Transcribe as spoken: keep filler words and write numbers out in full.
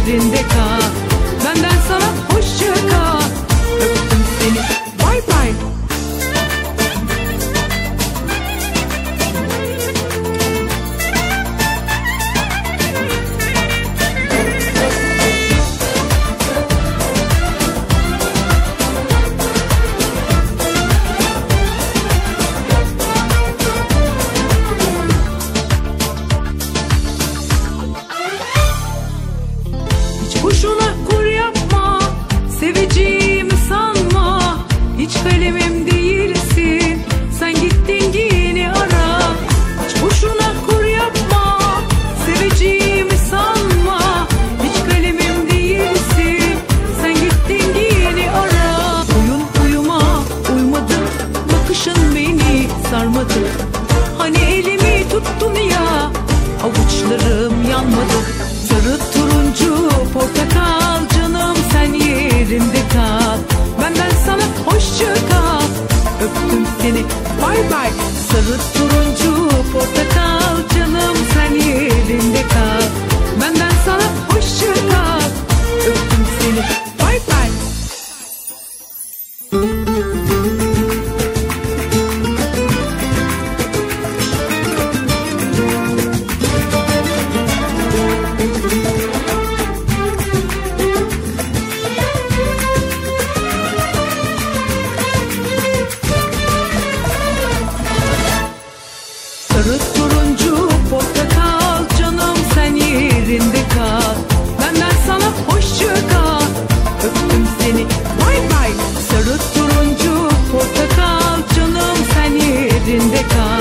yerinde kal. Benden sana hoşça kal. Öptüm seni, bye bye. Boşuna kur yapma, seveceğimi sanma. Hiç kalemim değilsin, sen gittin yeni ara. Hiç boşuna kur yapma, seveceğimi sanma. Hiç kalemim değilsin, sen gittin yeni ara. Oyun uyuma uymadı, bakışın beni sarmadı. Hani elimi tuttun ya, avuçlarım yanmadı. Sarı turuncu portakal canım, sen yerinde kal. Benden sana hoşça kal. Öptüm seni, bye bye. Sarı turuncu portakal canım, sen yerinde kal. Benden sana hoşça kal. Öptüm seni, bye bye. Sarı turuncu portakal canım, sen yerinde kal. Benden sana hoşça kal. Öptüm seni, bye bye. Sarı turuncu portakal canım, sen yerinde kal.